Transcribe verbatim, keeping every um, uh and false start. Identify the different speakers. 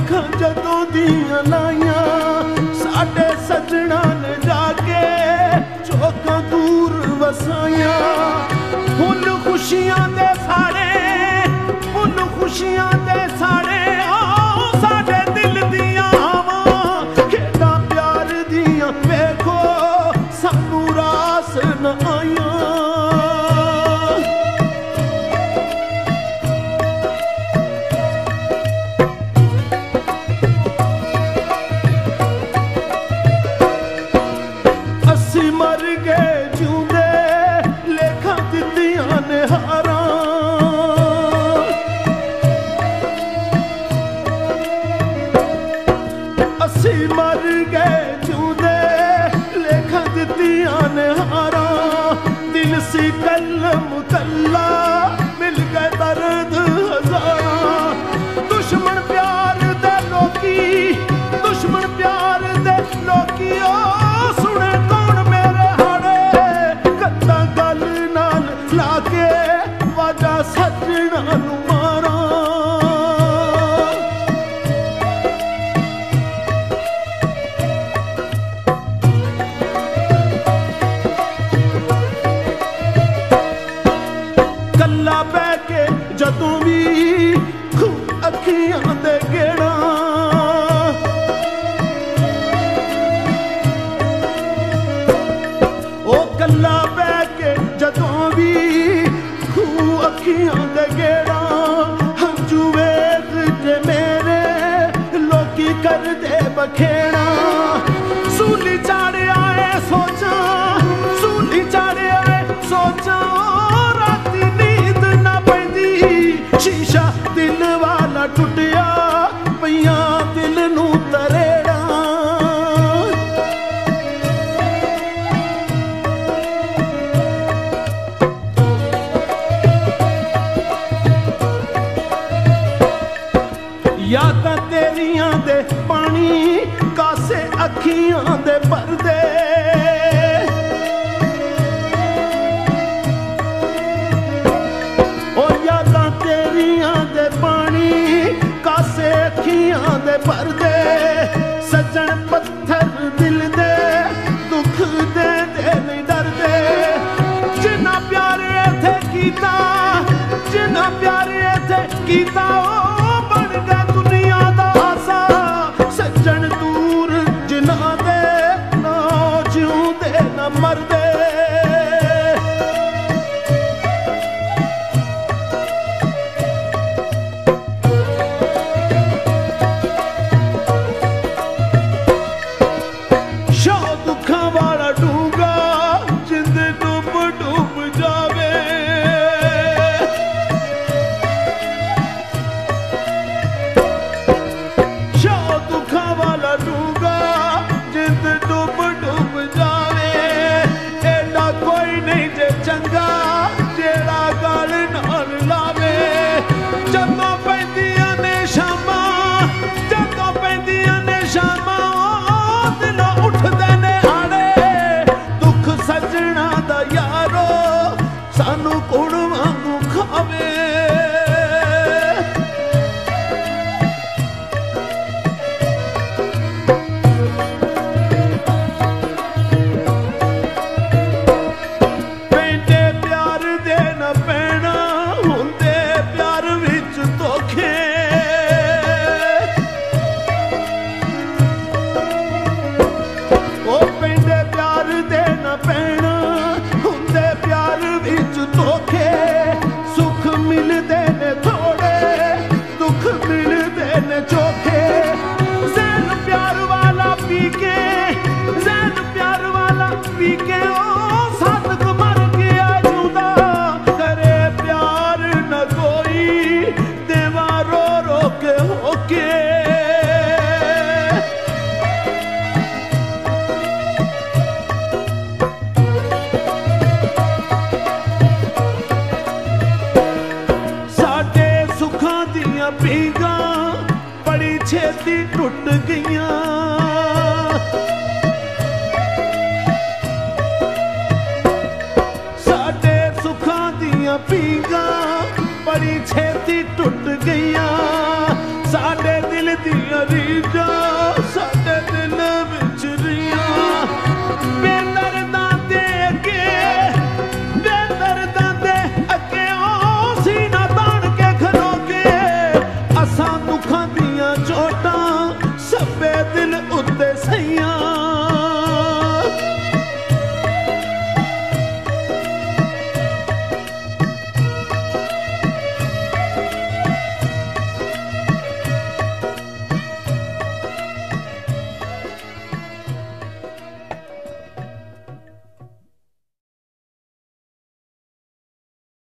Speaker 1: अखां जदों दियां लाइयां साडे सजना ने जाके चौकां दूर वसाइयां। फुल खुशियां दे साड़े फुल खुशियां दे साड़े ओ साडे दिल दियां हवां खेडां प्यार दियां वेखो सानू रास न आइयां। दिल सी कलम कल्ला मिल गए दर्द हजारा। दुश्मन प्यार दे लोकी दुश्मन प्यार दे लोकी ओ सुने कौन मेरे हाड़े कद्दा गल नाल लाके वाजा सजना नू मारा। जदों भी अखियां दे गेड़ा ओ कल्ला बह के जदों भी अखियां दे गेड़ा हंजू वेख के मेरे लोकी कर दे बखेड़ा। सूली चाड़े आए सोचा सूली चाड़े आए सोचा शीशा दिल वाला टुटिया पईया दिल नू तरेड़ा। यादां तेरियां दे पानी कासे अखियां दे परदे अखियां दे परदे सजन पत्थर दिल दे दुख दे दे नहीं डरदे। जिन्ना प्यार इत्थे कीता जिन्ना प्यार इत्थे कीता ओ बन गया दुनिया दा आसा। सज्जन दूर जिन्ना दे ना जिउंदे ना मरदे। सानू कुण वांगू खावे पैंदे प्यार दे न पैना हुंदे प्यार विच धोखे। ओ पैंदे प्यार दे न पैना हुंदे प्यार विच धोखे। सुख मिलदे ने थोड़े दुख मिलदे ने चोखे। ज़ैन प्यार वाला पी के ज़ैन प्यार वाला पी के ओ सादक मर गया जुदा। करे प्यार न कोई देवा रो रो के होके। पींगा बड़ी छेती टुट गईयां। साडे सुखां दियां पींगा बड़ी छेती टुट गईयां। साडे दिल दियां ਮਰੀਜ਼ਾਂ